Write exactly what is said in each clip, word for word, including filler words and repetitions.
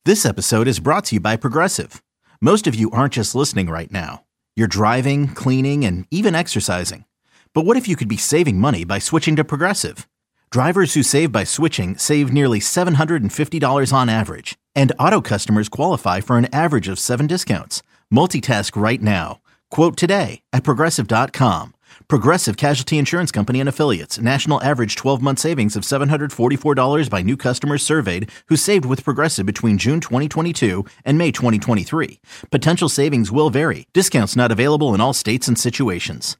This episode is brought to you by Progressive. Most of you aren't just listening right now. You're driving, cleaning, and even exercising. But what if you could be saving money by switching to Progressive? Drivers who save by switching save nearly seven hundred fifty dollars on average. And auto customers qualify for an average of seven discounts. Multitask right now. Quote today at Progressive dot com. Progressive Casualty Insurance Company and Affiliates. National average twelve-month savings of seven hundred forty-four dollars by new customers surveyed who saved with Progressive between June twenty twenty-two and May twenty twenty-three. Potential savings will vary. Discounts not available in all states and situations.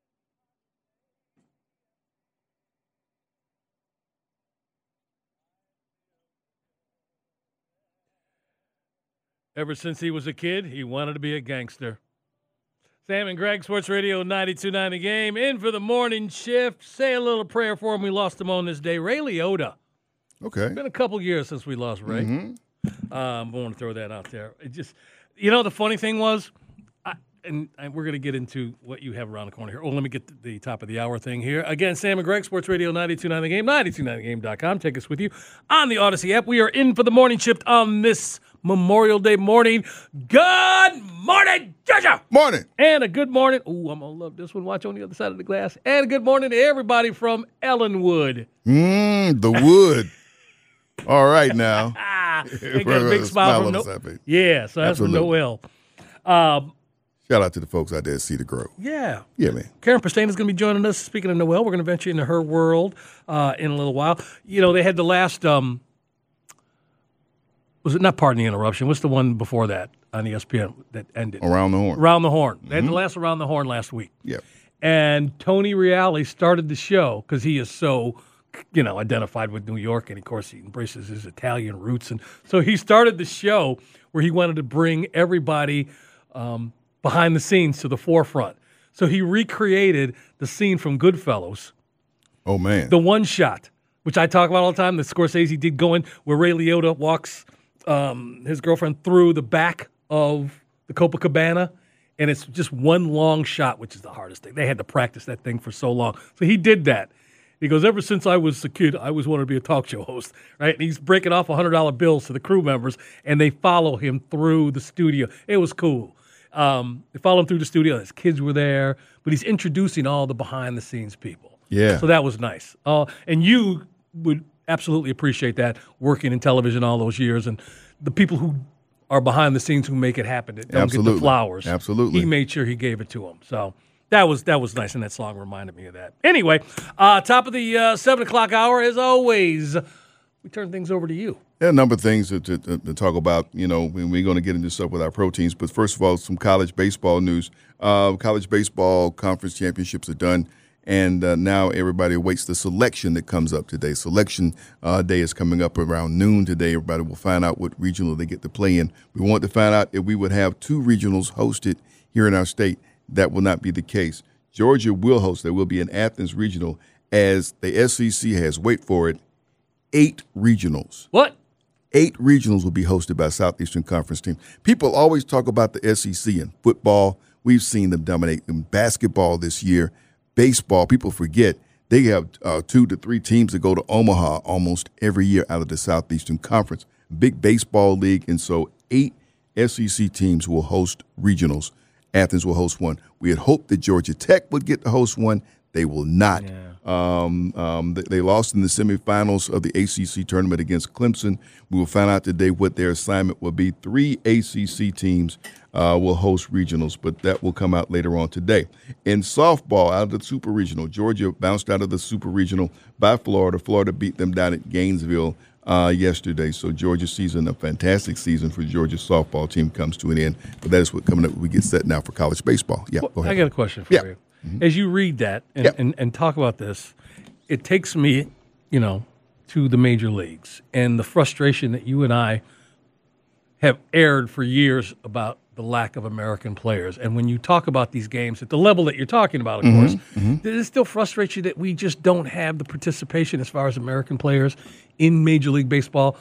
Ever since he was a kid, he wanted to be a gangster. Sam and Greg, Sports Radio ninety-two point nine The Game. In for the morning shift. Say a little prayer for him. We lost him on this day. Ray Liotta. Okay. It's been a couple years since we lost Ray. Mm-hmm. Um, I want to throw that out there. It just, you know, the funny thing was, I, and, and we're going to get into what you have around the corner here. Oh, let me get the, the top of the hour thing here. Again, Sam and Greg, Sports Radio ninety-two point nine The Game, ninety-two point nine the game dot com. Take us with you on the Odyssey app. We are in for the morning shift on this Memorial Day morning. Good morning, Georgia. Morning. And a good morning. Ooh, I'm going to love this one. Watch on the other side of the glass. And a good morning to everybody from Ellenwood. Mmm, the wood. All right now. They got a big smile, from no- Yeah, so that's from Noel. Um, Shout out to the folks out there at Cedar Grove. Yeah. Yeah, man. Karen Pastane is going to be joining us. Speaking of Noel, we're going to venture into her world uh, in a little while. You know, they had the last, um, was it not Pardon the Interruption? What's the one before that on E S P N that ended? Around the Horn. Around the Horn. They Mm-hmm. had the last Around the Horn last week. Yeah. And Tony Reale started the show because he is so, you know, identified with New York. And, of course, he embraces his Italian roots. And so he started the show where he wanted to bring everybody um, behind the scenes to the forefront. So he recreated the scene from Goodfellas. Oh, man. The one shot, which I talk about all the time, that Scorsese did going where Ray Liotta walks um, his girlfriend through the back of the Copacabana. And it's just one long shot, which is the hardest thing. They had to practice that thing for so long. So he did that. He goes, ever since I was a kid, I always wanted to be a talk show host, right? And he's breaking off one hundred dollar bills to the crew members, and they follow him through the studio. It was cool. Um, they follow him through the studio. His kids were there, but he's introducing all the behind-the-scenes people. Yeah. So that was nice. Uh, and you would absolutely appreciate that, working in television all those years, and the people who are behind the scenes who make it happen, that don't Absolutely. get the flowers. Absolutely. He made sure he gave it to them. So that was that was nice, and that song reminded me of that. Anyway, uh, top of the uh, seven o'clock hour, as always, we turn things over to you. There are a number of things to, to, to talk about. You know, we're going to get into stuff with our proteins. But first of all, some college baseball news. Uh, college baseball conference championships are done. And uh, now everybody awaits the selection that comes up today. Selection uh, day is coming up around noon today. Everybody will find out what regional they get to play in. We want to find out if we would have two regionals hosted here in our state. That will not be the case. Georgia will host. There will be an Athens regional, as the S E C has, wait for it, eight regionals. What? Eight regionals will be hosted by Southeastern Conference teams. People always talk about the S E C in football. We've seen them dominate in basketball this year. Baseball, people forget, they have uh, two to three teams that go to Omaha almost every year out of the Southeastern Conference. Big baseball league, and so eight S E C teams will host regionals. Athens will host one. We had hoped that Georgia Tech would get to host one. They will not. Yeah. Um, um, they, they lost in the semifinals of the A C C tournament against Clemson. We will find out today what their assignment will be. Three A C C teams uh, will host regionals, but that will come out later on today. In softball, out of the Super Regional, Georgia bounced out of the Super Regional by Florida. Florida beat them down at Gainesville uh, yesterday. So Georgia's season, a fantastic season for Georgia's softball team, comes to an end. But that is what coming up. We get set now for college baseball. Yeah, Well, go ahead. I got a question for Yeah. you. As you read that and, Yeah. and, and talk about this, it takes me, you know, to the major leagues and the frustration that you and I have aired for years about the lack of American players. And when you talk about these games at the level that you're talking about, of Mm-hmm, course, does it still frustrate you that we just don't have the participation as far as American players in Major League Baseball?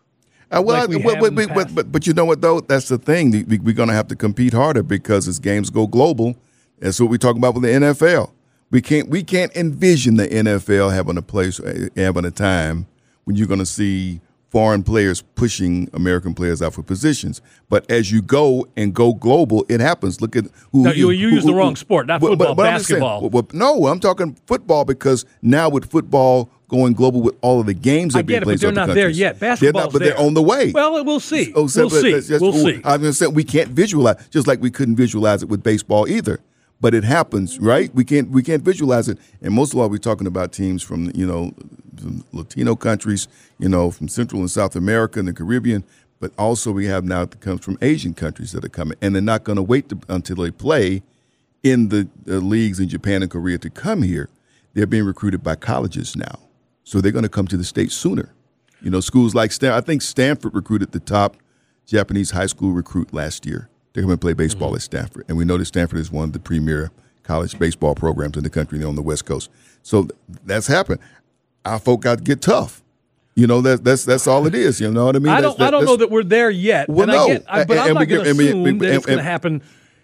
Uh, well, like we I- but, have but, in the but, but, past? but, but you know what, though? That's the thing. We, we're going to have to compete harder because as games go global, that's what we talk about with the N F L. We can't we can't envision the N F L having a place, having a time when you're going to see foreign players pushing American players out for positions. But as you go and go global, it happens. Look at who no, you, you who, use who, the wrong sport, not football, but, but basketball. I'm saying, well, well, no, I'm talking football because now with football going global with all of the games that I being get it, played, but they're not there yet. Basketball's they're not, but there. they're on the way. Well, we'll see. Oh, so, we'll see. That's, that's, we'll oh, see. I'm going to say we can't visualize, just like we couldn't visualize it with baseball either. But it happens, right? We can't we can't visualize it. And most of all, we're talking about teams from, you know, from Latino countries, you know, from Central and South America and the Caribbean. But also we have now that comes from Asian countries that are coming. And they're not going to wait to, until they play in the, the leagues in Japan and Korea to come here. They're being recruited by colleges now. So they're going to come to the States sooner. You know, schools like Stanford, I think Stanford recruited the top Japanese high school recruit last year. They're going to play baseball mm-hmm. at Stanford. And we know that Stanford is one of the premier college baseball programs in the country on the West Coast. So th- that's happened. Our folk got to get tough. You know, that, that's that's all it is. You know what I mean? I That's, don't, I don't know that we're there yet. Well, and no. I get, I, but and, I'm and not going to assume and, that it's going to happen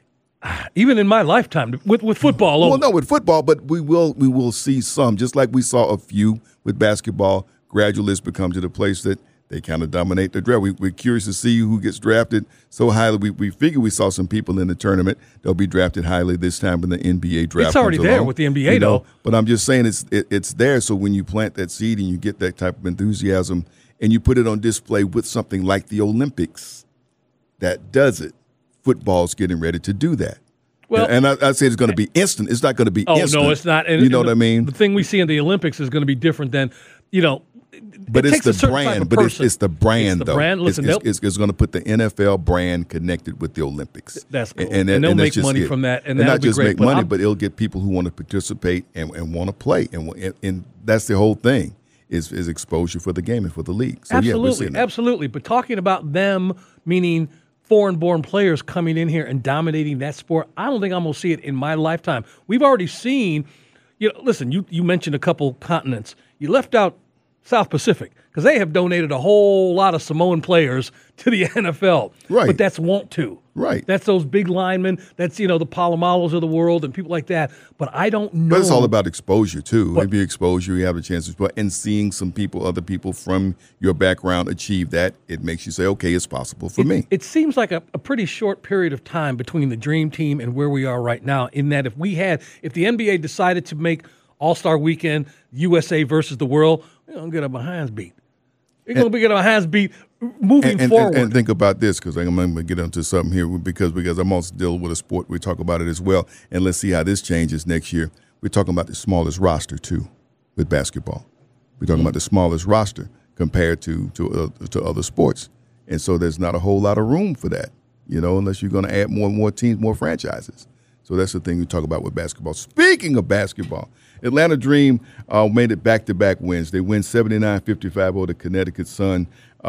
even in my lifetime with, with football Well, only. no, with football, but we will we will see some, just like we saw a few with basketball. Gradually, it's become to the place that they kind of dominate the draft. We, we're curious to see who gets drafted so highly. We we figure we saw some people in the tournament. They'll be drafted highly this time when the N B A draft It's already comes there along, with the N B A, you know? though. But I'm just saying it's it, it's there. So when you plant that seed and you get that type of enthusiasm and you put it on display with something like the Olympics, that does it. Football's getting ready to do that. Well, and I, I say it's going to be instant. It's not going to be oh, instant. no, it's not. And, you know and what the, I mean? The thing we see in the Olympics is going to be different than, you know, But it it's takes the a certain type brand. of But it's, person. it's the brand, It's the though. brand. Listen, it's, they'll- it's, it's going to put the N F L brand connected with the Olympics. That's cool. And, And they'll that's make just money it. from that, and And that'll not be just great. make But money, I'm- but it'll get people who want to participate and, and want to play. And, and and that's the whole thing is is exposure for the game and for the league. So, yeah, we're absolutely, seeing that. absolutely. But talking about them, meaning foreign-born players coming in here and dominating that sport, I don't think I'm going to see it in my lifetime. We've already seen, you know, listen, you, you mentioned a couple continents. You left out South Pacific because they have donated a whole lot of Samoan players to the N F L. Right. But that's want to. Right. That's those big linemen. That's, you know, the Palomalos of the world and people like that. But I don't know. But it's all about exposure, too. But- Maybe exposure, you have a chance to explore, and seeing some people, other people from your background achieve that, it makes you say, okay, it's possible for it, me. It seems like a, a pretty short period of time between the Dream Team and where we are right now, in that if we had, if the N B A decided to make All-Star Weekend U S A versus the world, we're going to get our behinds beat. We're going to get our behinds beat moving And, and, forward. and, and think about this, because I'm going to get into something here, because because I'm also dealing with a sport. We talk about it as well, and let's see how this changes next year. We're talking about the smallest roster too, with basketball. We're talking mm-hmm. about the smallest roster compared to to uh, to other sports, and so there's not a whole lot of room for that, you know, unless you're going to add more and more teams, more franchises. So that's the thing we talk about with basketball. Speaking of basketball, Atlanta Dream uh, made it back-to-back wins. They win seventy-nine fifty-five over the Connecticut Sun.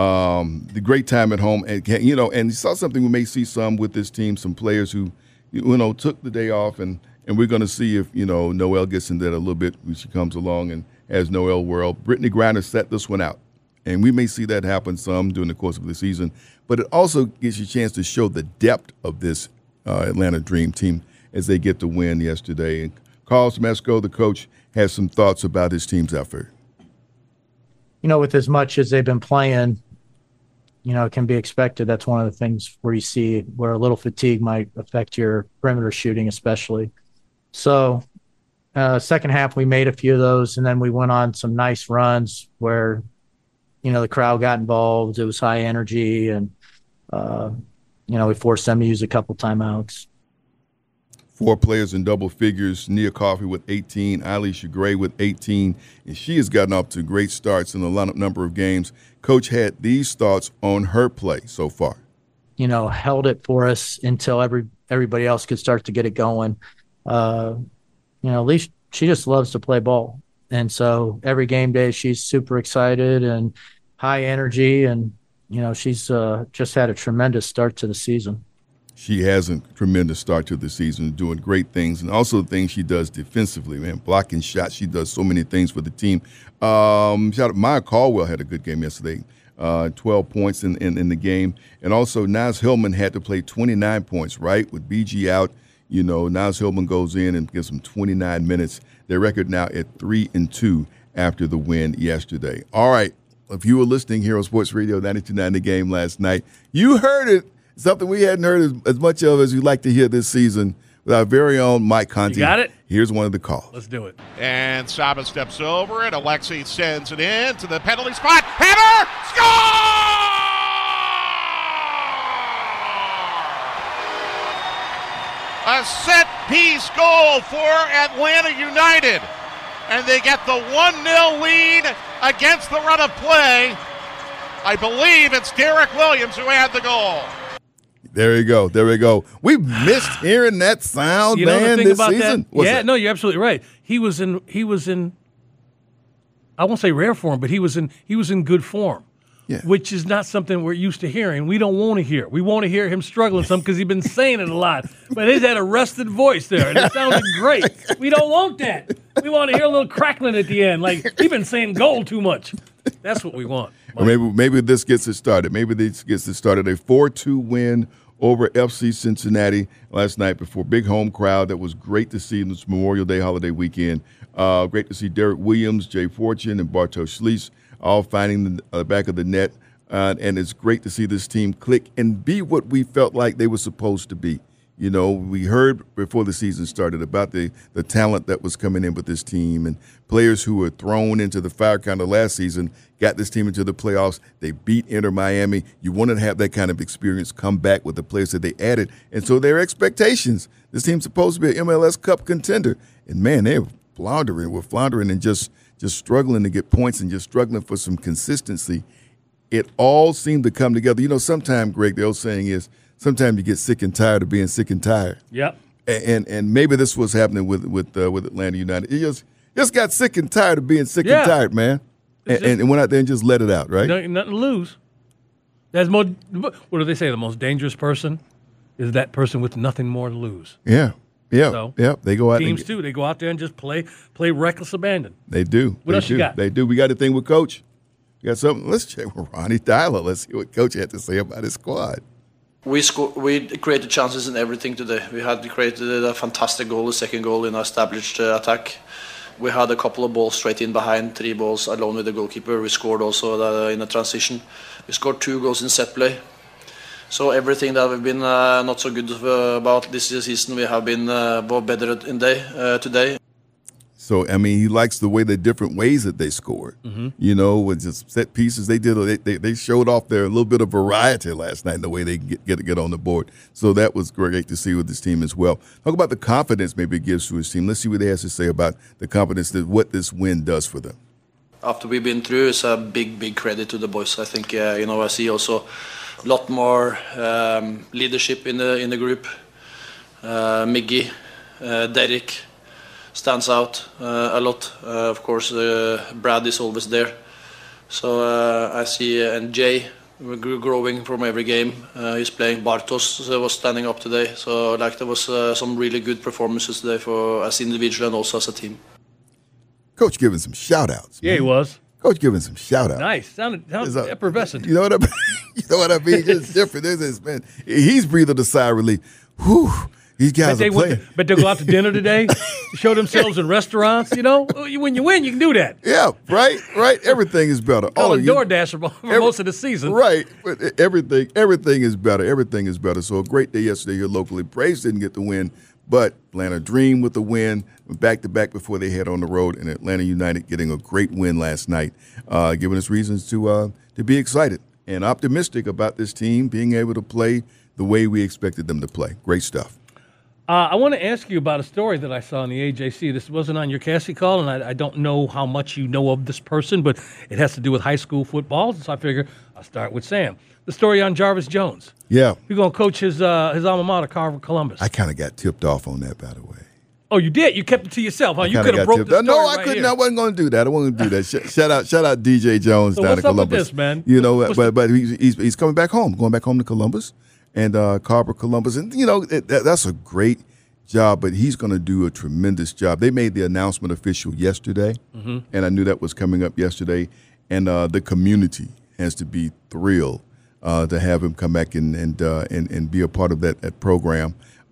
Um, the great time at home, and you know, and you saw something we may see some with this team. Some players who, you know, took the day off, and and we're going to see if you know Noelle gets into that a little bit when she comes along and has Noelle World. Brittany Griner set this one out, and we may see that happen some during the course of the season. But it also gives you a chance to show the depth of this uh, Atlanta Dream team as they get the win yesterday. And Carl Smesco, the coach, has some thoughts about his team's effort. You know, with as much as they've been playing, you know, it can be expected. That's one of the things where you see where a little fatigue might affect your perimeter shooting, especially. So, uh, second half, we made a few of those, and then we went on some nice runs where, you know, the crowd got involved. It was high energy, and, uh, you know, we forced them to use a couple timeouts. Four players in double figures, Nia Coffey with eighteen, Elisha Gray with eighteen, and she has gotten off to great starts in a lot of number of games. Coach had these thoughts on her play so far. You know, held it for us until every everybody else could start to get it going. Uh, you know, at least she just loves to play ball. And so every game day she's super excited and high energy, and, you know, she's uh, just had a tremendous start to the season. She has a tremendous start to the season, doing great things, and also the things she does defensively, man, blocking shots. She does so many things for the team. Um, shout out, Maya Caldwell had a good game yesterday, uh, twelve points in, in, in the game. And also Naz Hillman had to play twenty-nine points, right? With B G out, you know, Naz Hillman goes in and gives them twenty-nine minutes. Their record now at three and two after the win yesterday. All right, if you were listening here on Sports Radio ninety-two point nine The Game last night, you heard it. Something we hadn't heard as, as much of as we'd like to hear this season with our very own Mike Conti. You got it? Here's one of the calls. Let's do it. And Saba steps over it. Alexei sends it in to the penalty spot. Header! Score! A set-piece goal for Atlanta United. And they get the one nil lead against the run of play. I believe it's Derek Williams who had the goal. There you go. There we go. We missed hearing that sound, you know man, the thing this about season. That? What's yeah, that? no, you're absolutely right. He was in he was in I won't say rare form, but he was in he was in good form. Yeah. Which is not something we're used to hearing. We don't want to hear. We want to hear him struggling some because he's been saying it a lot. But he's had a rested voice there, and it sounded great. We don't want that. We want to hear a little crackling at the end, like he's been saying goal too much. That's what we want. Or maybe maybe this gets it started. Maybe this gets it started. A four two win over F C Cincinnati last night before a big home crowd. That was great to see in this Memorial Day holiday weekend. Uh, great to see Derek Williams, Jay Fortune, and Bartosz Schließ all finding the uh, back of the net. Uh, and it's great to see this team click and be what we felt like they were supposed to be. You know, we heard before the season started about the, the talent that was coming in with this team and players who were thrown into the fire kind of last season, got this team into the playoffs. They beat Inter Miami. You want to have that kind of experience come back with the players that they added. And so their expectations, this team's supposed to be an M L S Cup contender. And, man, they were floundering. We're floundering and just, just struggling to get points and just struggling for some consistency. It all seemed to come together. You know, sometimes, Greg, the old saying is, sometimes you get sick and tired of being sick and tired. Yep. And and, and maybe this was happening with with uh, with Atlanta United. You just just got sick and tired of being sick Yeah. and tired, man. And, and, and went out there and just let it out, right? No, nothing to lose. That's more. What do they say? The most dangerous person is that person with nothing more to lose. Yeah. Yeah. So, yeah. They go out Teams and, too. They go out there and just play play reckless abandon. They do. What they else do. you got? They do. We got a thing with Coach. We got something. Let's check with Ronnie Tyler. Let's see what Coach had to say about his squad. We sco- we created chances in everything today. We had created a fantastic goal, the second goal in our established uh, attack. We had a couple of balls straight in behind, three balls alone with the goalkeeper. We scored also uh, in a transition. We scored two goals in set play. So everything that we've been uh, not so good uh, about this season, we have been uh, better in day uh, today. So, I mean, he likes the way the different ways that they scored. Mm-hmm. You know, with just set pieces, they did. They, they they showed off their little bit of variety last night in the way they get get, get on the board. So that was great to see with this team as well. Talk about the confidence maybe it gives to his team. Let's see what he has to say about the confidence that what this win does for them. After we've been through, it's a big, big credit to the boys. I think uh, you know I see also a lot more um, leadership in the in the group. Uh, Miggy, uh, Derek. Stands out uh, a lot. Uh, of course, uh, Brad is always there. So uh, I see, uh, and Jay growing from every game. Uh, he's playing. Bartosz was standing up today. So like there was uh, some really good performances today for as individual and also as a team. Coach giving some shout outs. Yeah, he was. Coach giving some shout outs. Nice. Sounded, sounded a- effervescent. You know what I mean? You know what I mean? Just different. There's this man. He's breathing a sigh of relief. Whew. These Bet guys they are went playing. to, bet they'll go out to dinner today, show themselves in restaurants. You know, when you win, you can do that. Yeah, right, right. Everything is better. Call of a you- DoorDash for, for Every- most of the season. Right. But everything, everything is better. Everything is better. So a great day yesterday here locally. Braves didn't get the win, but Atlanta Dream with the win, back to back before they head on the road, and Atlanta United getting a great win last night, uh, giving us reasons to uh, to be excited and optimistic about this team being able to play the way we expected them to play. Great stuff. Uh, I want to ask you about a story that I saw in the A J C. This wasn't on your Cassie call, and I, I don't know how much you know of this person, but it has to do with high school football, so I figure I'll start with Sam. The story on Jarvis Jones. Yeah. You're going to coach his uh, his alma mater, Carver Columbus. I kind of got tipped off on that, by the way. Oh, you did? You kept it to yourself, huh? You Kinda could have got broke tipped the up. story No, I right couldn't. here. I wasn't going to do that. I wasn't going to do that. Sh- shout out, shout out, D J Jones So down what's in up with Columbus. this, man? You know, What's but but he's, he's he's coming back home, going back home to Columbus, and uh, Carver Columbus, and you know it, that, that's a great job. But he's going to do a tremendous job. They made the announcement official yesterday, mm-hmm. and I knew that was coming up yesterday. And uh, the community has to be thrilled uh, to have him come back and and uh, and, and be a part of that, that program.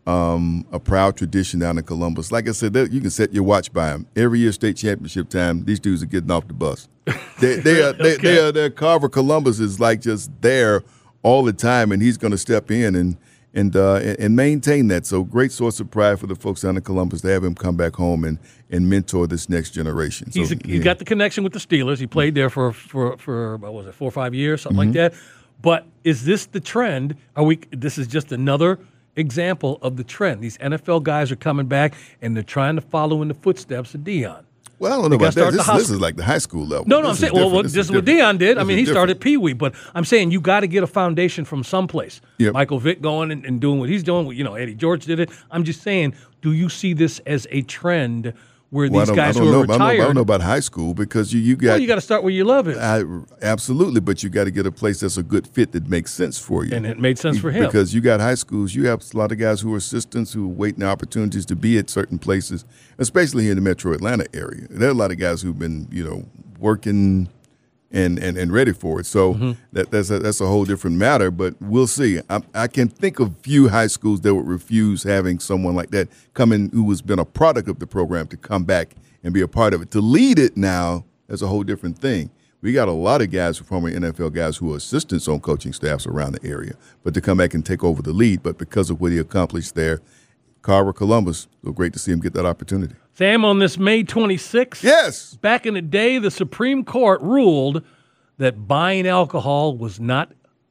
um, a proud tradition down in Columbus. Like I said, you can set your watch by them. Every year, state championship time, these dudes are getting off the bus. They, they are, they, okay. they are, their Carver Columbus is like just there all the time, and he's going to step in and and uh, and maintain that. So great source of pride for the folks down in Columbus to have him come back home and, and mentor this next generation. So, he's a, he yeah. got the connection with the Steelers. He played there for for for what was it, four or five years, something Mm-hmm. like that. But is this the trend? Are we? This is just another example of the trend. These N F L guys are coming back, and they're trying to follow in the footsteps of Dion. Well, I don't know They about gotta that. start at This, the this is like the high school level. No, no, this I'm is saying, well, well, different. this is what different. Dion did. I This mean, is he different. started Pee Wee, but I'm saying you got to get a foundation from someplace. Yep. Michael Vick going and, and doing what he's doing. You know, Eddie George did it. I'm just saying, do you see this as a trend where Well, these I don't, guys I don't who know, are I don't know- retired? I don't know about high school because you, you got well, you got to start where your love is. I, absolutely, but you got to get a place that's a good fit that makes sense for you. And it made sense for him. Because you got high schools, you have a lot of guys who are assistants who are waiting opportunities to be at certain places, especially here in the metro Atlanta area. There are a lot of guys who've been, you know, working and, and, and ready for it. So Mm-hmm. that, that's, a, that's a whole different matter, but we'll see. I, I can think of few high schools that would refuse having someone like that come in who has been a product of the program to come back and be a part of it. To lead it now is a whole different thing. We got a lot of guys, former N F L guys, who are assistants on coaching staffs around the area, but to come back and take over the lead. But because of what he accomplished there, Carver Columbus, so great to see him get that opportunity. Sam, on this May twenty-sixth, Yes. back in the day, the Supreme Court ruled that buying alcohol was not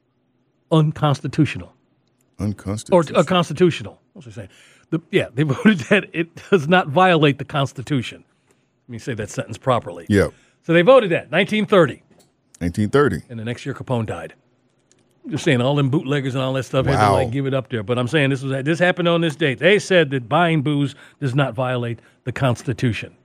unconstitutional. Or Unconstitutional. uh, constitutional. What was I saying? The, yeah, they voted that it does not violate the Constitution. Let me say that sentence properly. Yeah. So they voted that, nineteen thirty. nineteen thirty. And the next year, Capone died. I'm just saying, all them bootleggers and all that stuff had to Wow. like give it up there. But I'm saying this was this happened on this date. They said that buying booze does not violate the Constitution.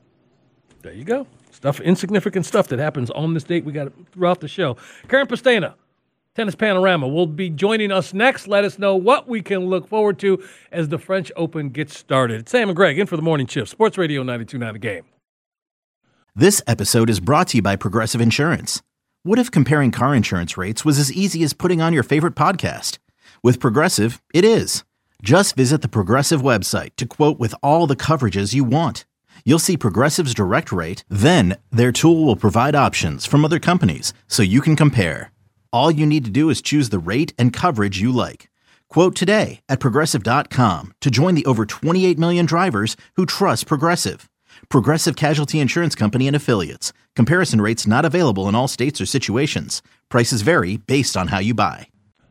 There you go. Stuff, insignificant stuff that happens on this date. We got it throughout the show. Karen Pastena, Tennis Panorama, will be joining us next. Let us know what we can look forward to as the French Open gets started. It's Sam and Greg in for the morning shift. Sports Radio ninety-two point nine The Game. This episode is brought to you by Progressive Insurance. What if comparing car insurance rates was as easy as putting on your favorite podcast? With Progressive, it is. Just visit the Progressive website to quote with all the coverages you want. You'll see Progressive's direct rate, then their tool will provide options from other companies so you can compare. All you need to do is choose the rate and coverage you like. Quote today at Progressive dot com to join the over twenty-eight million drivers who trust Progressive. Progressive Casualty Insurance Company and Affiliates. Comparison rates not available in all states or situations. Prices vary based on how you buy.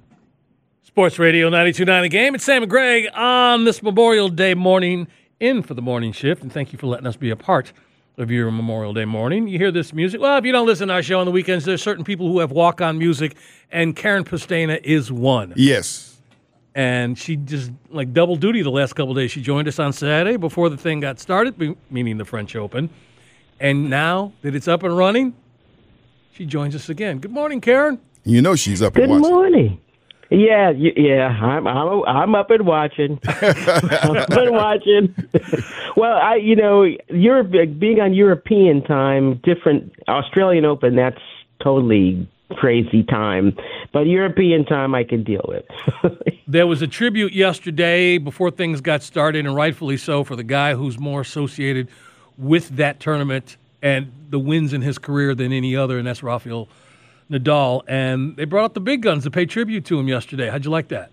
Sports Radio ninety-two point nine The Game. It's Sam and Greg on this Memorial Day morning in for the morning shift. And thank you for letting us be a part of your Memorial Day morning. You hear this music? Well, if you don't listen to our show on the weekends, there's certain people who have walk-on music, and Karen Pastena is one. Yes. And she just, like, double duty the last couple of days. She joined us on Saturday before the thing got started, be- meaning the French Open. And now that it's up and running, she joins us again. Good morning, Karen. You know she's up and Good watching. morning. Yeah, y- yeah, I'm I'm I'm up and watching. I'm up and watching. Well, I you know, Europe being on European time, different Australian Open. That's totally crazy time, but European time I can deal with. There was a tribute yesterday before things got started, and rightfully so, for the guy who's more associated with that tournament and the wins in his career than any other, and that's Rafael Nadal. And they brought out the big guns to pay tribute to him yesterday. How'd you like that?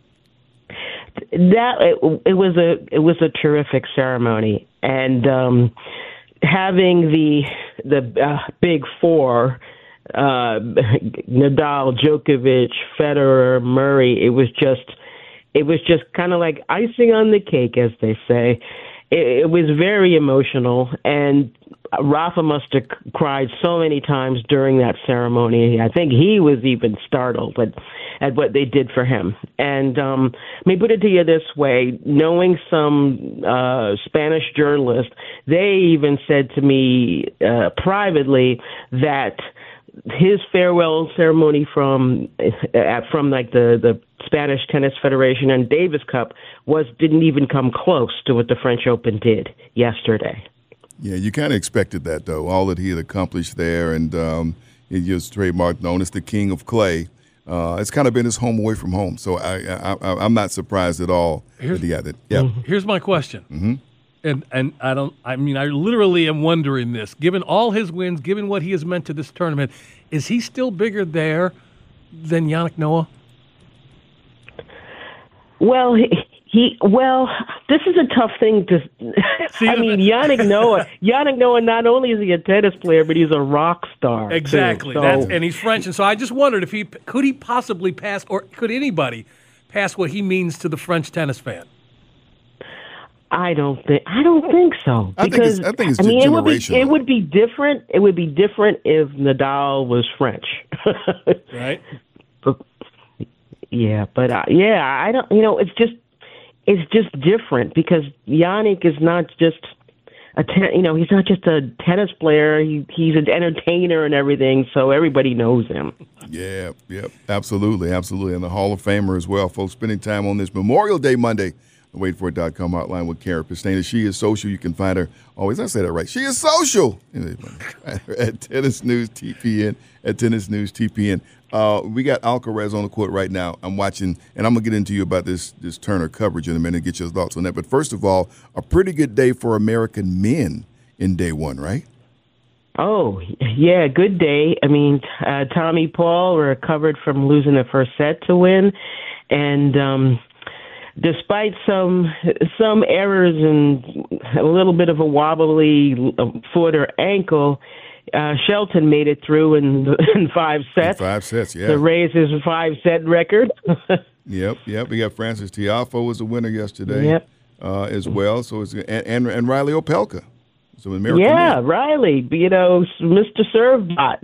That it, it was a it was a terrific ceremony, and um, having the the uh, big four. Uh, Nadal, Djokovic, Federer, Murray. It was just, it was just kind of like icing on the cake, as they say. It, it was very emotional, and Rafa must have cried so many times during that ceremony. I think he was even startled at, at what they did for him. And um, let me put it to you this way: knowing some uh, Spanish journalists, they even said to me uh, privately that his farewell ceremony from uh, from like the, the Spanish Tennis Federation and Davis Cup was didn't even come close to what the French Open did yesterday. Yeah, you kind of expected that, though, all that he had accomplished there. And um, he was trademarked known as the King of Clay. Uh, it's kind of been his home away from home, so I, I, I, I'm not surprised at all Here's, that he got it. Yeah. Here's my question, mm-hmm. and and I don't. I mean, I literally am wondering this. Given all his wins, given what he has meant to this tournament, is he still bigger there than Yannick Noah? Well, he, he well, this is a tough thing to. See, I mean, Yannick Noah. Yannick Noah. Not only is he a tennis player, but he's a rock star. Exactly. Too, so. That's, and he's French, and so I just wondered if he could he possibly pass, or could anybody pass what he means to the French tennis fan. I don't think. I don't think so. I think Because it's, I think it's I mean, it would be generational. it would be different. It would be different if Nadal was French. Right. But, yeah, but uh, yeah, I don't. You know, it's just it's just different because Yannick is not just a ten, you know he's not just a tennis player. He he's an entertainer and everything, so everybody knows him. Yeah, yeah, absolutely, absolutely, and the Hall of Famer as well. Folks, spending time on this Memorial Day Monday. Wait for it dot com hotline with Karen Pistana. She is social. You can find her always. I say that right. She is social at Tennis News T P N. At Tennis News T P N. Uh, we got Alcaraz on the court right now. I'm watching, and I'm gonna get into you about this this Turner coverage in a minute and get your thoughts on that. But first of all, a pretty good day for American men in day one, right? Oh, yeah, good day. I mean, uh, Tommy Paul recovered from losing the first set to win, and um, despite some some errors and a little bit of a wobbly foot or ankle, uh, Shelton made it through in, in five sets. In five sets, yeah. To raise his five-set record. Yep, yep. We got Francis Tiafoe was a winner yesterday, yep. uh, as well. So it's and and, and Riley Opelka. So American yeah, men. Riley, you know, Mister Servbot.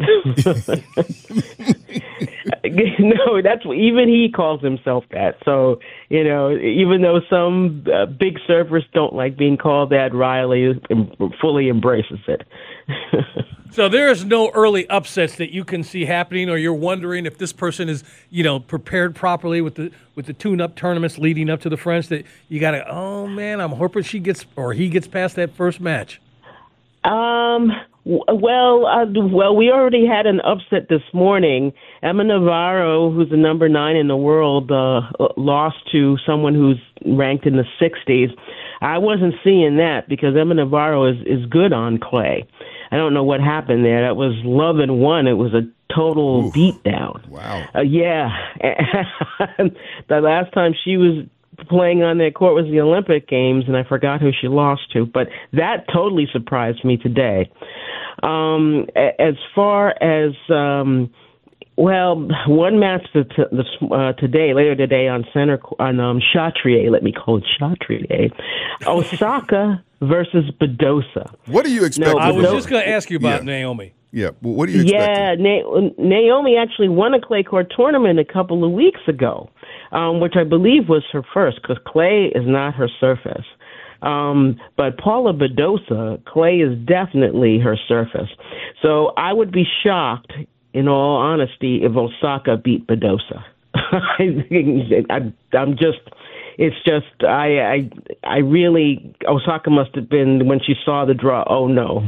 No, that's even he calls himself that. So, you know, even though some uh, big surfers don't like being called that, Riley fully embraces it. So there is no early upsets that you can see happening, or you're wondering if this person is, you know, prepared properly with the with the tune-up tournaments leading up to the French. That you got to, oh man, I'm hoping she gets or he gets past that first match. Um. Well, uh, well, we already had an upset this morning. Emma Navarro, who's the number nine in the world, uh, lost to someone who's ranked in the sixties. I wasn't seeing that because Emma Navarro is, is good on clay. I don't know what happened there. That was love and one. It was a total Oof. beatdown. Wow. Uh, yeah. The last time she was playing on that court was the Olympic Games, and I forgot who she lost to. But that totally surprised me today. Um, as far as um, well, one match to, to, uh, today, later today on center on um, Chatrier. Let me call it Chatrier. Osaka versus Badosa. What do you expect? No, I was Badosa- just going to ask you about Yeah. Naomi. Yeah. Well, what do you expect? Yeah, Na- Naomi actually won a clay court tournament a couple of weeks ago, um, which I believe was her first, because clay is not her surface. Um, but Paula Badosa, clay is definitely her surface. So I would be shocked, in all honesty, if Osaka beat Badosa. I, I'm just, it's just, I, I, I really, Osaka must have been, when she saw the draw, oh no.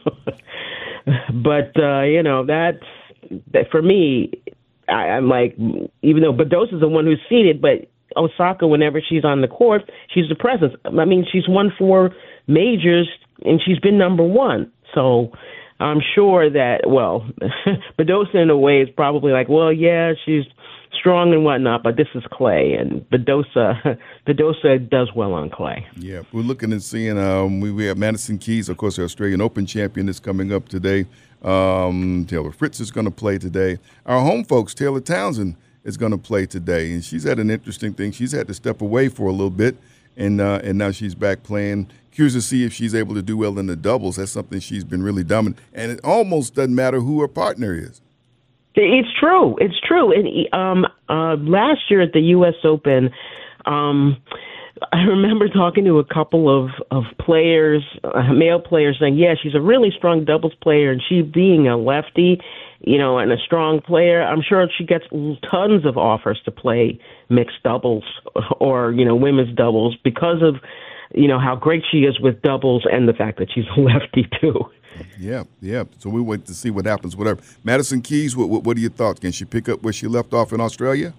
But, uh, you know, that's, that for me, I, I'm like, even though Badosa's the one who's seeded, but Osaka, whenever she's on the court, she's the presence. I mean, she's won four majors, and she's been number one. So I'm sure that, well, Badosa in a way is probably like, well, yeah, she's strong and whatnot, but this is clay, and Badosa, Badosa does well on clay. Yeah, we're looking and seeing. Um, we, we have Madison Keys, of course, the Australian Open champion, is coming up today. Um, Taylor Fritz is going to play today. Our home folks, Taylor Townsend, is going to play today, and she's had an interesting thing. She's had to step away for a little bit, and uh, and now she's back playing. Curious to see if she's able to do well in the doubles. That's something she's been really dominant, and it almost doesn't matter who her partner is. It's true. It's true. And um, uh, last year at the U S Open, um, I remember talking to a couple of, of players, uh, male players, saying, yeah, she's a really strong doubles player, and she being a lefty, you know, and a strong player, I'm sure she gets tons of offers to play mixed doubles or, you know, women's doubles because of you know, how great she is with doubles and the fact that she's a lefty too. Yeah, yeah. So we wait to see what happens. Whatever. Madison Keys, what, what, what are your thoughts? Can she pick up where she left off in Australia?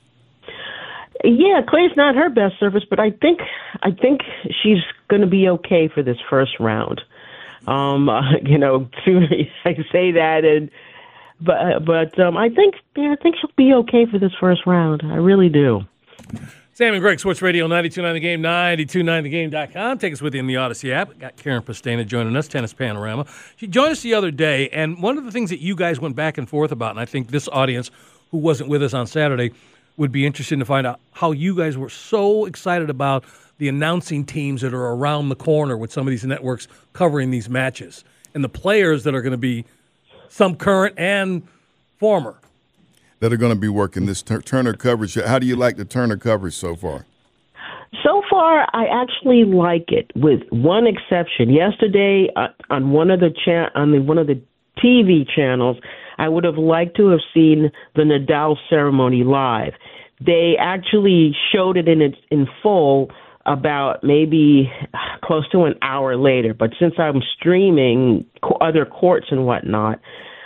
Yeah, Clay's not her best service, but I think I think she's going to be okay for this first round. Um, uh, you know, soon I say that, and but but um, I think yeah, I think she'll be okay for this first round. I really do. Sam and Greg, Sports Radio ninety-two point nine The Game, ninety-two point nine the game dot com. Take us with you in the Odyssey app. Got Karen Pastena joining us, Tennis Panorama. She joined us the other day, and one of the things that you guys went back and forth about, and I think this audience who wasn't with us on Saturday would be interested to find out how you guys were so excited about the announcing teams that are around the corner with some of these networks covering these matches and the players that are going to be some current and former. That are going to be working this tur- Turner coverage. How do you like the Turner coverage so far? So far, I actually like it, with one exception. Yesterday, uh, on one of the cha- on the, one of the T V channels, I would have liked to have seen the Nadal ceremony live. They actually showed it in its in full about maybe close to an hour later. But since I'm streaming co- other courts and whatnot,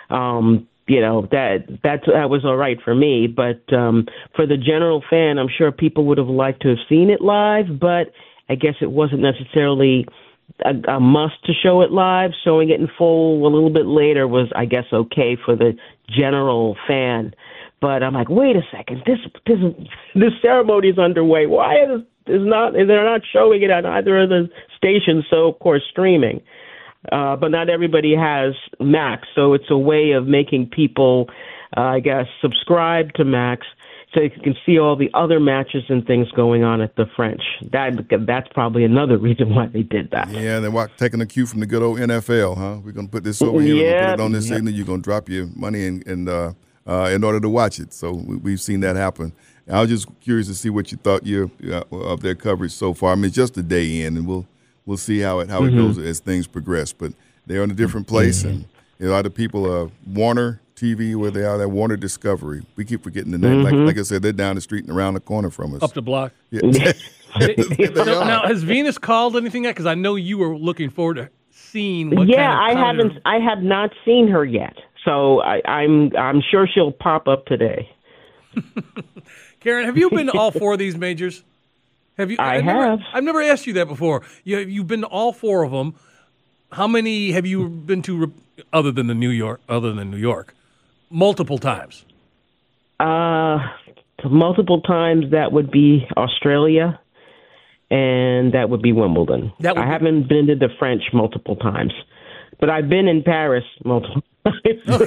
um, you know, that that's, that was all right for me. But um, for the general fan, I'm sure people would have liked to have seen it live, but I guess it wasn't necessarily a, a must to show it live. Showing it in full a little bit later was, I guess, okay for the general fan. But I'm like, wait a second, this this this ceremony is underway. Why is is not they're not showing it on either of the stations? So of course streaming. Uh, but not everybody has Max, so it's a way of making people, uh, I guess, subscribe to Max so you can see all the other matches and things going on at the French. That that's probably another reason why they did that. Yeah, they're walk, taking a cue from the good old N F L, huh? We're gonna put this over here, yeah. we're gonna put it on this signal. You're gonna drop your money in, in, uh, uh, in order to watch it. So we, we've seen that happen. I was just curious to see what you thought you, uh, of their coverage so far. I mean, it's just a day in, and we'll. We'll see how it how mm-hmm. it goes as things progress. But they're in a different place, mm-hmm. and you know, a lot of people are Warner T V, where they are, that Warner Discovery. We keep forgetting the name. Mm-hmm. Like, like I said, they're down the street and around the corner from us. Up the block. Yeah. So now, has Venus called anything yet? Because I know you were looking forward to seeing what yeah, kind of I haven't. her... I have not seen her yet, so I, I'm I'm sure she'll pop up today. Karen, have you been to all four of these majors? Have you? I I've have. Never, I've never asked you that before. You, you've been to all four of them. How many have you been to, other than the New York? Other than New York, multiple times. Uh, multiple times. That would be Australia, and that would be Wimbledon. That would I be- haven't been to the French multiple times, but I've been in Paris multiple times.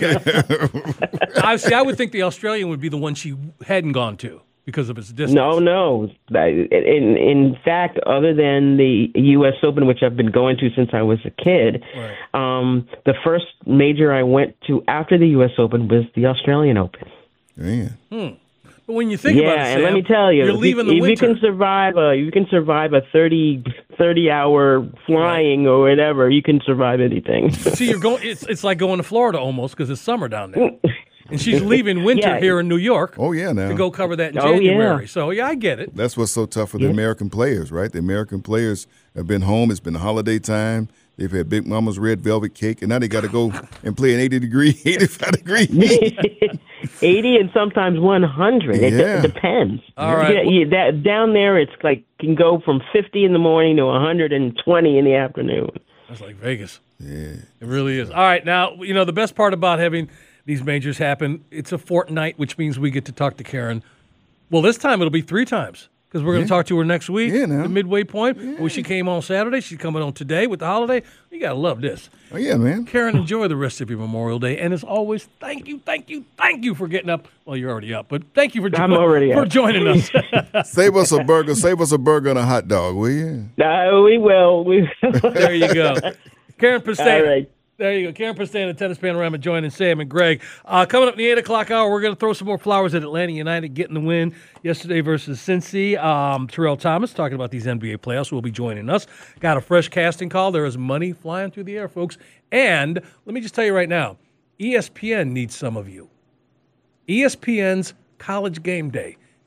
I see. I would think the Australian would be the one she hadn't gone to because of its distance. No, no. In in fact, other than the U S Open, which I've been going to since I was a kid, Right. um, the first major I went to after the U S Open was the Australian Open. Man. Hmm. But when you think yeah, about it, and Sam, let me tell you, you're leaving the if winter. you can survive a you can survive a thirty, thirty hour flying or whatever, you can survive anything. See, you're going. It's it's like going to Florida almost because it's summer down there. And she's leaving winter Yeah. here in New York. Oh, yeah, now. To go cover that in Oh, January. yeah. So yeah, I get it. That's what's so tough for the Yeah. American players, right? The American players have been home. It's been holiday time. They've had Big Mama's red velvet cake, and now they got to go and play an eighty degree, eighty-five degree heat. eighty and sometimes one hundred. It, Yeah. d- depends. All right. Yeah, yeah, that, down there, it's like can go from fifty in the morning to one hundred twenty in the afternoon. That's like Vegas. Yeah. It really is. All right, now you know the best part about having these majors happen. It's a fortnight, which means we get to talk to Karen. Well, this time it'll be three times because we're going to talk to her next week. Yeah, now. The midway point. Well, she came on Saturday. She's coming on today with the holiday. You gotta love this. Oh, yeah, man. Karen, enjoy the rest of your Memorial Day. And as always, thank you, thank you, thank you for getting up. Well, you're already up, but thank you for, jo- I'm already for up. joining us. Save us a burger. Save us a burger and a hot dog, will you? No, we will. We There you go. Karen Pastena. All right. There you go. Karen Pastena, Tennis Panorama, joining Sam and Greg. Uh, coming up in the eight o'clock hour, we're going to throw some more flowers at Atlanta United getting the win yesterday versus Cincy. Um, Terrell Thomas talking about these N B A playoffs will be joining us. Got a fresh casting call. There is money flying through the air, folks. And let me just tell you right now, E S P N needs some of you. E S P N's College Game Day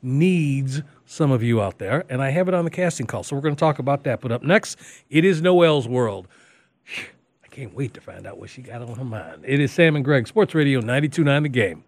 needs some of you out there, and I have it on the casting call, so we're going to talk about that. But up next, it is Noelle's World. I can't wait to find out what she got on her mind. It is Sam and Greg, Sports Radio ninety-two point nine The Game.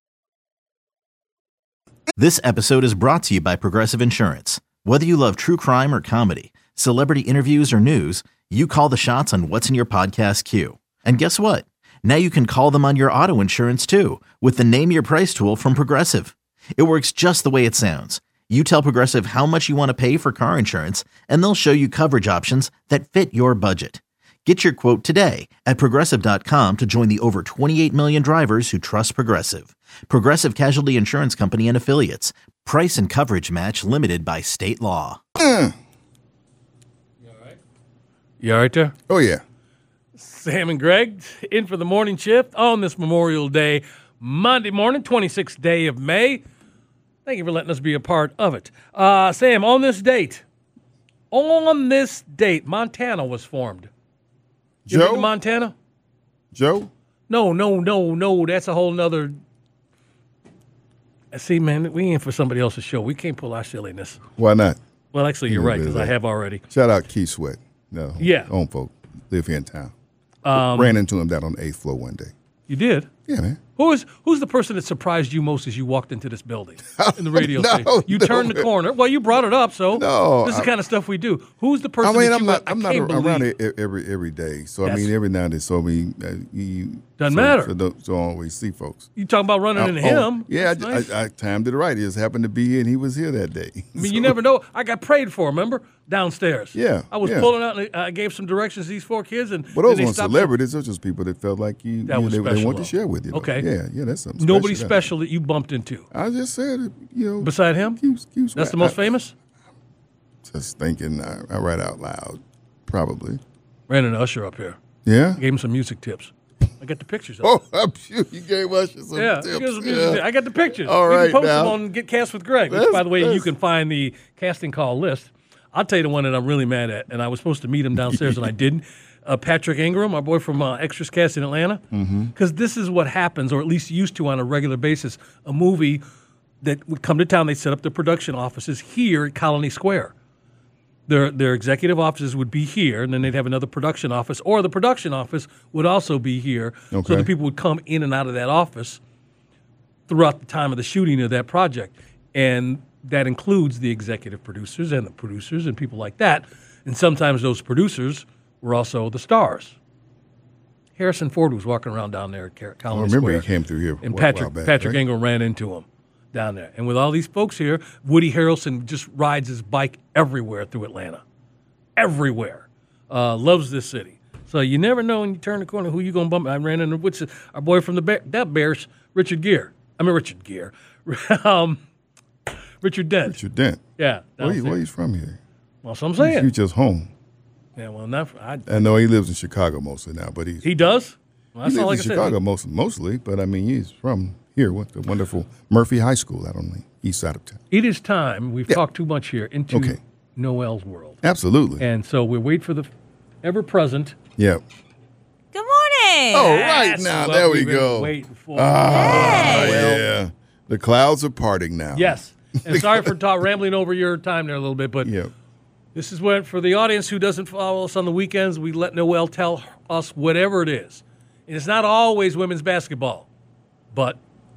This episode is brought to you by Progressive Insurance. Whether you love true crime or comedy, celebrity interviews or news, you call the shots on what's in your podcast queue. And guess what? Now you can call them on your auto insurance too with the Name Your Price tool from Progressive. It works just the way it sounds. You tell Progressive how much you want to pay for car insurance, and they'll show you coverage options that fit your budget. Get your quote today at Progressive dot com to join the over twenty-eight million drivers who trust Progressive. Progressive Casualty Insurance Company and Affiliates. Price and coverage match limited by state law. Mm. You all right? You all right there? Oh, yeah. Sam and Greg in for the morning shift on this Memorial Day, Monday morning, twenty-sixth day of May. Thank you for letting us be a part of it. Uh, Sam, on this date, on this date, Montana was formed. You Joe? been to Montana? Joe? No, no, no, no. That's a whole nother. See, man, we ain't for somebody else's show. We can't pull our silliness. Why not? Well, actually, you're Yeah, right, because I have already. Shout out Keith Sweat. No, Yeah. own folk live here in town. Um, Ran into him down on the eighth floor one day. You did? Yeah, man. Who is who's the person that surprised you most as you walked into this building in the radio No, station? You no. turned the corner. Well, you brought it up, so No, this is the I- kind of stuff we do. Who's the I person mean, that I'm you not. went, I'm I not can't around believe it every every day. So I That's- mean, every now and then, so I mean, uh, you Doesn't so, matter. So don't, so don't always see folks. you talking about running Uh, into oh, him? Yeah, I, That's nice. I, I timed it right. He just happened to be here, and he was here that day. I mean, you never know. I got prayed for, remember? Downstairs. Yeah, I was yeah. pulling out and I gave some directions to these four kids. and But those then they weren't stopped- celebrities. Those just people that felt like you. That you was they, they special, want to though. share with you. though. Okay. Yeah, yeah, that's something. Nobody special. special that you bumped into. I just said, you know. Beside him? Keith, Keith That's Sweat. the most I- famous? Just thinking, I, I write out loud, probably. Ran into Usher up here. Yeah. Gave him some music tips. I got the pictures of it. Oh, I'm sure you gave us some Yeah, tips. he gives some Yeah. music tips. I got the pictures. All we right, can post now. them on Get Cast with Greg, which, That's- by the way, you that's- can find the casting call list. I'll tell you the one that I'm really mad at, and I was supposed to meet him downstairs, and I didn't. Uh, Patrick Ingram, our boy from uh, Extras Cast in Atlanta. Because mm-hmm. this is what happens, or at least used to on a regular basis. A movie that would come to town, they set up their production offices here at Colony Square. Their their executive offices would be here, and then they'd have another production office, or the production office would also be here, so Okay. the people would come in and out of that office throughout the time of the shooting of that project. And that includes the executive producers and the producers and people like that. And sometimes those producers were also the stars. Harrison Ford was walking around down there at Car- Colony I remember Square. he came through here And a Patrick, while back, Patrick right? Ingram ran into him down there. And with all these folks here, Woody Harrelson just rides his bike everywhere through Atlanta. Everywhere. Uh, loves this city. So you never know when you turn the corner who you going to bump. I ran into what's our boy from the Bear, that Bears, Richard Gere. I mean, Richard Gere. um, Richard Dent. Richard Dent. Yeah. Where, you, downstairs. where he's from here? Well, so I'm saying. He's just home. Yeah, well, not for, I, I know he lives in Chicago mostly now, but he's he does? Well, he that's all I lives can in say. Chicago most, mostly. But I mean, he's from here. Went to wonderful Murphy High School out on the east side of town. It is time. We've Yeah. talked too much here into Okay. Noelle's world. Absolutely. And so we wait for the ever-present. yeah. Good morning. Oh, right That's now, what there we we've been go. waiting for. Ah, Well, yeah. The clouds are parting now. Yes. And sorry for ta- rambling over your time there a little bit, but Yeah. this is what, for the audience who doesn't follow us on the weekends, we let Noelle tell us whatever it is. And it's not always women's basketball, but,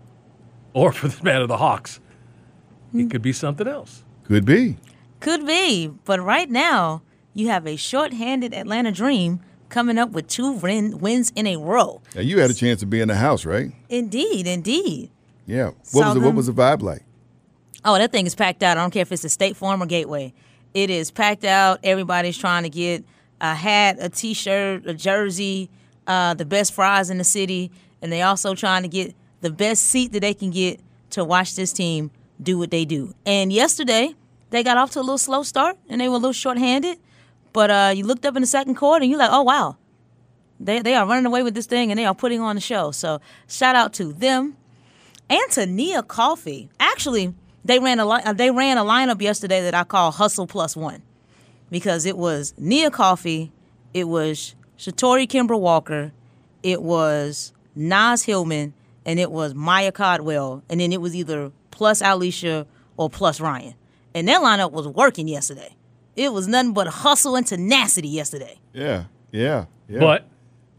or for the matter, the Hawks. It could be something else. Could be. Could be, but right now you have a short-handed Atlanta Dream coming up with two win- wins in a row. Now, you had a chance to be in the house, right? Indeed, indeed. Yeah. What Saw was the, what them. was the vibe like? Oh, that thing is packed out. I don't care if it's a State Farm or Gateway. It is packed out. Everybody's trying to get a hat, a T-shirt, a jersey, uh, the best fries in the city, and they also trying to get the best seat that they can get to watch this team do what they do. And yesterday, they got off to a little slow start, and they were a little short-handed. But uh, you looked up in the second quarter, and you're like, oh, wow. They they are running away with this thing, and they are putting on the show. So shout out to them. And to Nia Coffey. Actually, they ran a li- uh, they ran a lineup yesterday that I call Hustle Plus One, because it was Nia Coffey, it was Shatori Kimber Walker, it was Naz Hillman, and it was Maya Codwell, and then it was either plus Alicia or plus Ryan. And their lineup was working yesterday. It was nothing but hustle and tenacity yesterday. Yeah, yeah, yeah. But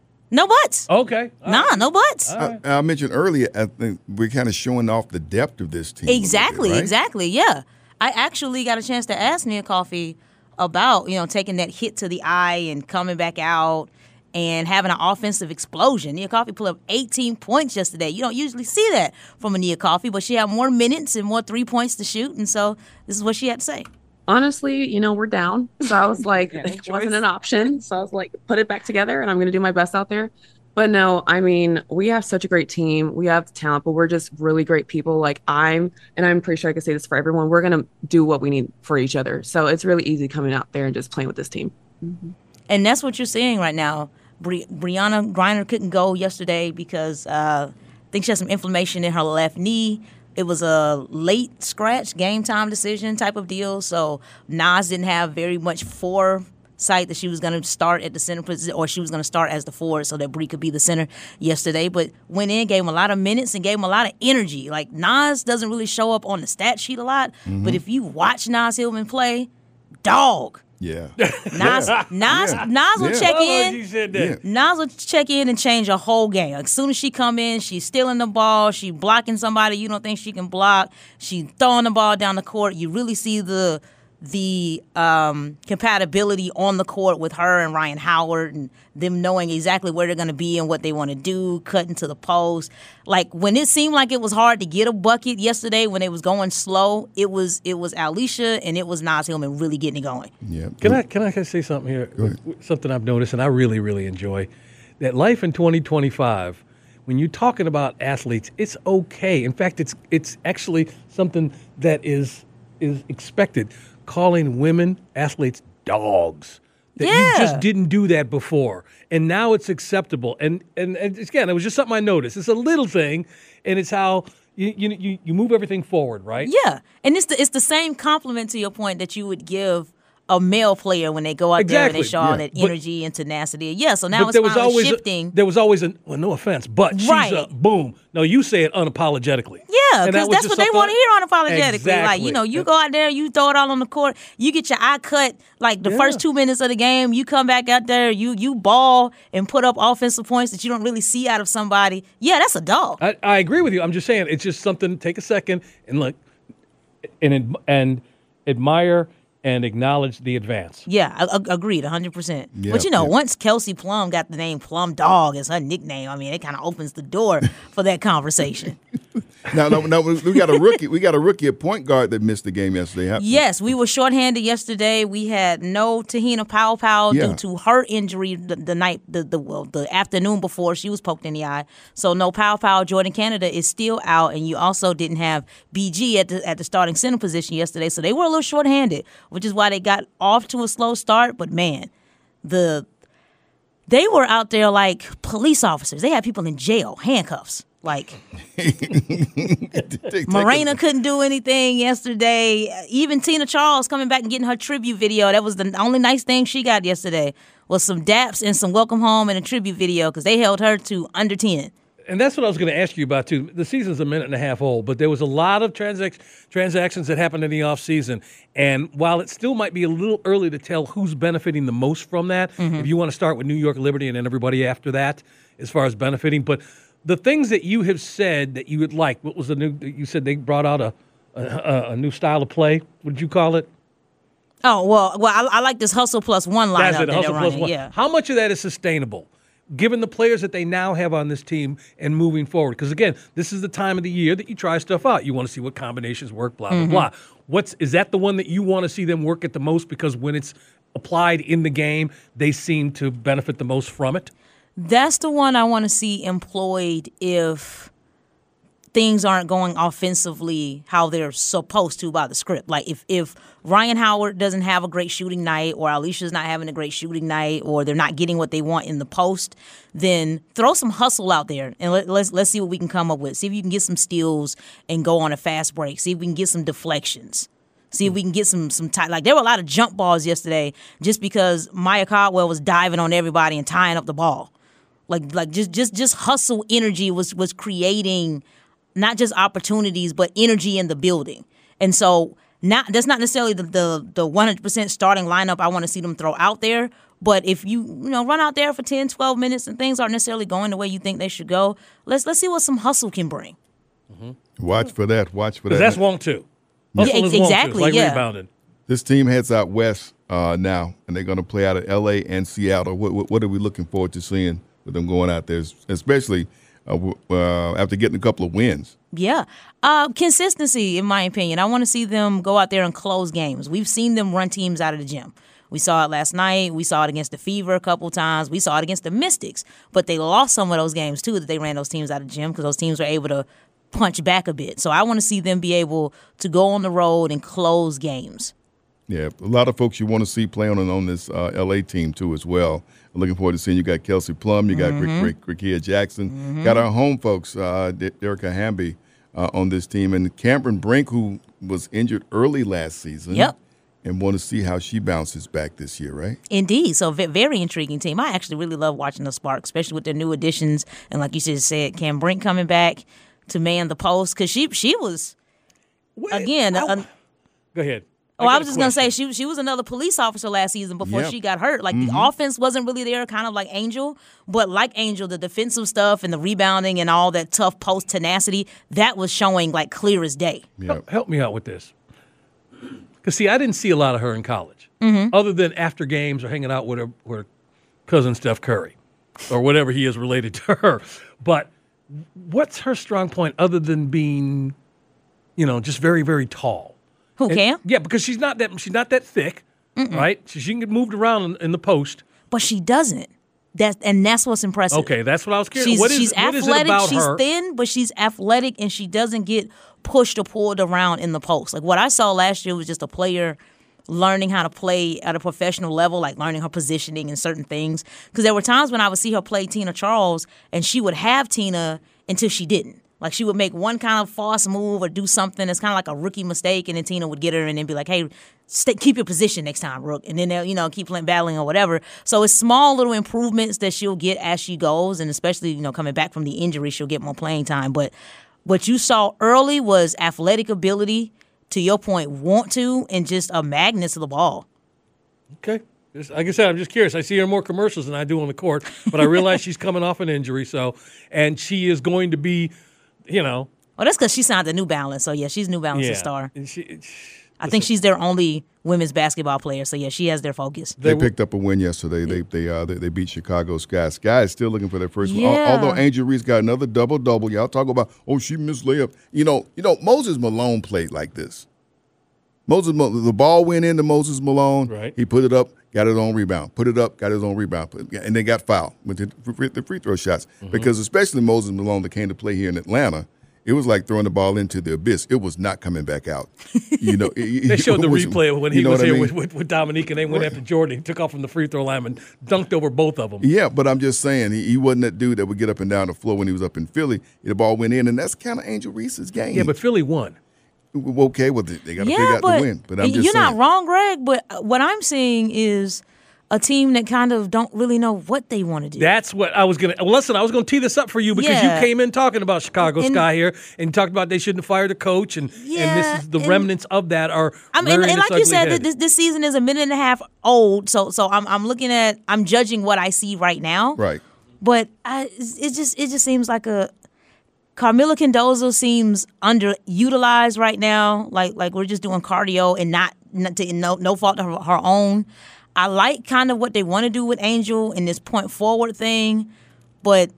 no buts. Okay. All nah, right. no buts. I, I mentioned earlier, I think we're kind of showing off the depth of this team. Exactly, bit, right? exactly. Yeah. I actually got a chance to ask Nia Coffey about, you know, taking that hit to the eye and coming back out and having an offensive explosion. Nia Coffey put up eighteen points yesterday. You don't usually see that from a Nia Coffey, but she had more minutes and more three points to shoot, and so this is what she had to say. Honestly, you know, we're down. So I was like, it wasn't an option. So I was like, put it back together, and I'm going to do my best out there. But no, I mean, we have such a great team. We have talent, but we're just really great people. Like I'm, and I'm pretty sure I can say this for everyone, we're going to do what we need for each other. So it's really easy coming out there and just playing with this team. Mm-hmm. And that's what you're seeing right now. Bri- Brianna Griner couldn't go yesterday because uh, I think she has some inflammation in her left knee. It was a late scratch, game time decision type of deal. So Naz didn't have very much foresight that she was going to start at the center position, or she was going to start as the forward so that Bri could be the center yesterday. But went in, gave him a lot of minutes and gave him a lot of energy. Like Naz doesn't really show up on the stat sheet a lot, mm-hmm. but if you watch Naz Hillman play, dog. Yeah. Nas, yeah. Nas, yeah. Nas will yeah. check Oh, in. she said that. Yeah. Nas will check in and change a whole game. Like, as soon as she come in, she's stealing the ball. She blocking somebody you don't think she can block. She throwing the ball down the court. You really see the the um, compatibility on the court with her and Ryan Howard, and them knowing exactly where they're going to be and what they want to do, cutting to the post. Like when it seemed like it was hard to get a bucket yesterday, when it was going slow, it was it was Alicia and it was Naz Hillman really getting it going. Yeah. Can I can I say something here? Something I've noticed and I really really enjoy, that life in twenty twenty-five. When you're talking about athletes, it's okay. In fact, it's it's actually something that is is expected. Calling women athletes dogs. That yeah. you just didn't do that before. And now it's acceptable. And, and and again, it was just something I noticed. It's a little thing, and it's how you you you move everything forward, right? Yeah. And it's the it's the same compliment to your point that you would give a male player when they go out exactly. there and they show yeah. all that energy but, and tenacity. Yeah, so now but it's there was finally always shifting. A, there was always a, well, no offense, but she's right. a boom. No, you say it unapologetically. Yeah, because that that's what they want to hear unapologetically. Exactly. Like, you know, you go out there, you throw it all on the court, you get your eye cut like the yeah. first two minutes of the game, you come back out there, you you ball and put up offensive points that you don't really see out of somebody. Yeah, that's a dog. I, I agree with you. I'm just saying it's just something, take a second and look and and admire and acknowledge the advance. Yeah, I, I, agreed, one hundred percent. Yeah, but, you know, yeah. once Kelsey Plum got the name Plum Dog as her nickname, I mean, it kind of opens the door for that conversation. Now, no, no, we got a rookie. We got a rookie at point guard that missed the game yesterday. Huh? Yes, we were shorthanded yesterday. We had no Tahina Powell Powell Yeah. due to her injury the, the night, the the, well, the afternoon before. She was poked in the eye. So no Powell Powell. Jordan Canada is still out, and you also didn't have B G at the at the starting center position yesterday. So they were a little shorthanded, which is why they got off to a slow start. But man, the they were out there like police officers. They had people in jail, handcuffs. Like, Morena couldn't do anything yesterday. Even Tina Charles coming back and getting her tribute video. That was the only nice thing she got yesterday, was some daps and some welcome home and a tribute video, because they held her to under ten. And that's what I was going to ask you about, too. The season's a minute and a half old, but there was a lot of transac- transactions that happened in the offseason. And while it still might be a little early to tell who's benefiting the most from that, mm-hmm. if you want to start with New York Liberty and then everybody after that as far as benefiting. But the things that you have said that you would like, what was the new, you said they brought out a a, a new style of play. What did you call it? Oh, well, well, I, I like this hustle plus one lineup That's it, that hustle they're plus running. one. Yeah. How much of that is sustainable, given the players that they now have on this team and moving forward? Because, again, this is the time of the year that you try stuff out. You want to see what combinations work, blah, mm-hmm. blah, blah. What's, is that the one that you want to see them work at the most, because when it's applied in the game, they seem to benefit the most from it? That's the one I want to see employed if things aren't going offensively how they're supposed to by the script. Like if, if Ryan Howard doesn't have a great shooting night, or Alicia's not having a great shooting night, or they're not getting what they want in the post, then throw some hustle out there and let, let's let's see what we can come up with. See if you can get some steals and go on a fast break. See if we can get some deflections. See if we can get some some tight. Like there were a lot of jump balls yesterday just because Maya Caldwell was diving on everybody and tying up the ball. Like like just just just hustle energy was was creating not just opportunities but energy in the building. And so not that's not necessarily the the, the one hundred percent starting lineup I want to see them throw out there. But if you, you know, run out there for ten, twelve minutes and things aren't necessarily going the way you think they should go, let's let's see what some hustle can bring. Mm-hmm. Watch for that. Watch for that. Because that's Wong too. Hustle yeah, is exactly. Wong too. It's like yeah. rebounding. This team heads out west uh, now, and they're going to play out of L A and Seattle. What, what, what are we looking forward to seeing with them going out there, especially uh, uh, after getting a couple of wins? Yeah. Uh, consistency, in my opinion. I want to see them go out there and close games. We've seen them run teams out of the gym. We saw it last night. We saw it against the Fever a couple times. We saw it against the Mystics. But they lost some of those games, too, that they ran those teams out of the gym because those teams were able to punch back a bit. So I want to see them be able to go on the road and close games. Yeah, a lot of folks you want to see play on on this uh, L A team, too, as well. I'm looking forward to seeing you got Kelsey Plum, you got mm-hmm. Rick, Rick, Rickea Jackson, mm-hmm. got our home folks, uh, Erica Hamby, uh, on this team, and Cameron Brink, who was injured early last season. Yep. And want to see how she bounces back this year, right? Indeed. So very intriguing team. I actually really love watching the Sparks, especially with their new additions. And like you just said, Cam Brink coming back to man the post because she she was, Wait, again. I, a, go ahead. I oh, I was just going to say, she she was another police officer last season before yep. she got hurt. Like, mm-hmm. the offense wasn't really there, kind of like Angel. But like Angel, the defensive stuff and the rebounding and all that tough post tenacity, that was showing, like, clear as day. Yep. Help, help me out with this. Because, see, I didn't see a lot of her in college, mm-hmm. other than after games or hanging out with her, with her cousin Steph Curry or whatever he is related to her. But what's her strong point other than being, you know, just very, very tall? Who, Cam? Yeah, because she's not that she's not that thick, Mm-mm. right? She, she can get moved around in, in the post. But she doesn't. That and that's what's impressive. Okay, that's what I was curious. She's, what is, she's what athletic, is it about she's her? thin, but she's athletic, and she doesn't get pushed or pulled around in the post. Like, what I saw last year was just a player learning how to play at a professional level, like learning her positioning and certain things. Because there were times when I would see her play Tina Charles, and she would have Tina until she didn't. Like, she would make one kind of false move or do something that's kind of like a rookie mistake, and then Tina would get her and then be like, hey, stay, keep your position next time, Rook. And then they'll, you know, keep playing battling or whatever. So it's small little improvements that she'll get as she goes, and especially, you know, coming back from the injury, she'll get more playing time. But what you saw early was athletic ability, to your point, want to, and just a magnet to the ball. Okay. Like I said, I'm just curious. I see her more commercials than I do on the court, but I realize she's coming off an injury, so and she is going to be, you know. Well, that's because she signed a New Balance, so yeah, she's New Balance's yeah. star. She, I think she's their only women's basketball player, so yeah, she has their focus. They, they picked up a win yesterday. They they uh, they, they beat Chicago Sky. Sky is still looking for their first yeah. one. Although Angel Reese got another double double. Y'all talk about oh she missed layup. You know you know Moses Malone played like this. Moses the ball went into Moses Malone. Right. He put it up, got his own rebound. Put it up, got his own rebound, and then got fouled with the, the free throw shots. Mm-hmm. Because especially Moses Malone that came to play here in Atlanta. It was like throwing the ball into the abyss. It was not coming back out. You know, it, they showed the was, replay when he you know was here I mean? with, with, with Dominique, and they went right. after Jordan. He took off from the free throw line and dunked over both of them. Yeah, but I'm just saying he, he wasn't that dude that would get up and down the floor when he was up in Philly. The ball went in, and that's kind of Angel Reese's game. Yeah, but Philly won. Okay, well they got to yeah, figure out but the win. But I'm just you're saying. not wrong, Greg. But what I'm seeing is a team that kind of don't really know what they want to do. That's what I was going to – well, listen, I was going to tee this up for you because yeah. you came in talking about Chicago and, Sky here and you talked about they shouldn't have fired the coach, and, yeah, and this is the and, remnants of that are I mean, and, and like you said, head. this, this season is a minute and a half old, so so I'm I'm looking at – I'm judging what I see right now. Right. But I, it just it just seems like a – Carmilla Cardozo seems underutilized right now. Like like we're just doing cardio and not, not to no no fault of her, her own. I like kind of what they want to do with Angel in this point forward thing, but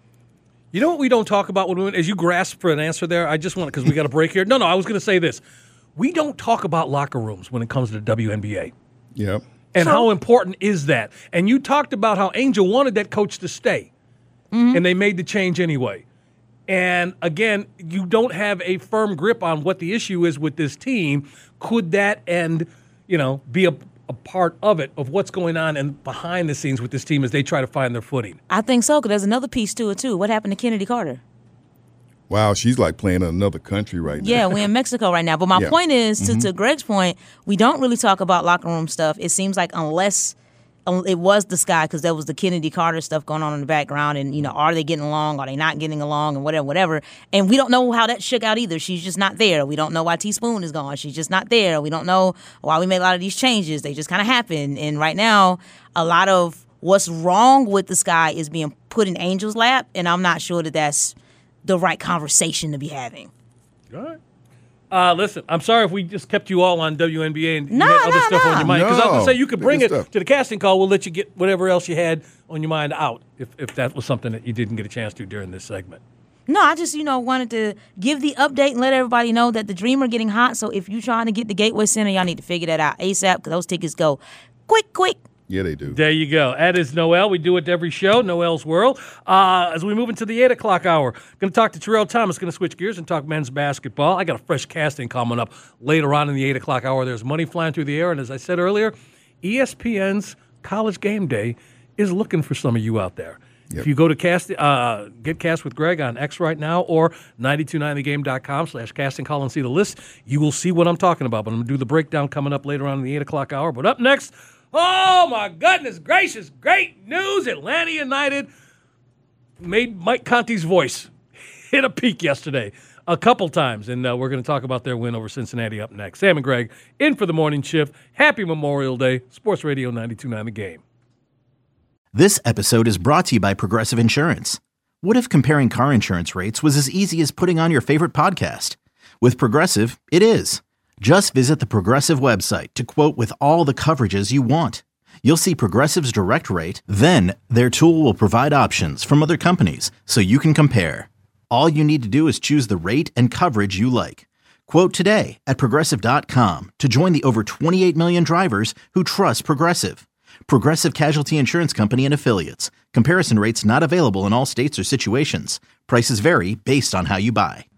you know what we don't talk about when women, as you grasp for an answer there. I just want because we got a break here. No, no, I was going to say this. We don't talk about locker rooms when it comes to the W N B A. Yep. And True. how important is that? And you talked about how Angel wanted that coach to stay, mm-hmm. and they made the change anyway. And, again, you don't have a firm grip on what the issue is with this team. Could that end, you know, be a, a part of it, of what's going on and behind the scenes with this team as they try to find their footing? I think so, because there's another piece to it, too. What happened to Kennedy Carter? Wow, she's like playing in another country right now. Yeah, we're in Mexico right now. But my yeah. point is, to, mm-hmm. to Greg's point, we don't really talk about locker room stuff. It seems like unless it was the sky because there was the Kennedy Carter stuff going on in the background, and you know, are they getting along? Are they not getting along? And whatever, whatever. And we don't know how that shook out either. She's just not there. We don't know why Teaspoon is gone. She's just not there. We don't know why we made a lot of these changes. They just kind of happen. And right now, a lot of what's wrong with the sky is being put in Angel's lap, and I'm not sure that that's the right conversation to be having. All right. Uh, listen, I'm sorry if we just kept you all on W N B A and you no, had other no, stuff no. on your mind. Because No. I was going to say you could bring Good it stuff. to the casting call. We'll let you get whatever else you had on your mind out if, if that was something that you didn't get a chance to during this segment. No, I just, you know, wanted to give the update and let everybody know that the Dream are getting hot. So if you're trying to get the Gateway Center, y'all need to figure that out ASAP because those tickets go quick, quick. Yeah, they do. There you go. That is Noel. We do it every show, Noel's World. Uh, as we move into the eight o'clock hour, going to talk to Terrell Thomas, going to switch gears and talk men's basketball. I got a fresh casting coming up later on in the eight o'clock hour. There's money flying through the air. And as I said earlier, E S P N's College Game Day is looking for some of you out there. Yep. If you go to cast, uh, Get Cast with Greg on X right now or nine two nine the game dot com slash casting call and see the list, you will see what I'm talking about. But I'm going to do the breakdown coming up later on in the eight o'clock hour. But up next, oh, my goodness gracious, great news. Atlanta United made Mike Conti's voice hit a peak yesterday a couple times, and uh, we're going to talk about their win over Cincinnati up next. Sam and Greg in for the morning shift. Happy Memorial Day. Sports Radio ninety-two point nine The Game. This episode is brought to you by Progressive Insurance. What if comparing car insurance rates was as easy as putting on your favorite podcast? With Progressive, it is. Just visit the Progressive website to quote with all the coverages you want. You'll see Progressive's direct rate, then their tool will provide options from other companies so you can compare. All you need to do is choose the rate and coverage you like. Quote today at Progressive dot com to join the over twenty-eight million drivers who trust Progressive. Progressive Casualty Insurance Company and Affiliates. Comparison rates not available in all states or situations. Prices vary based on how you buy.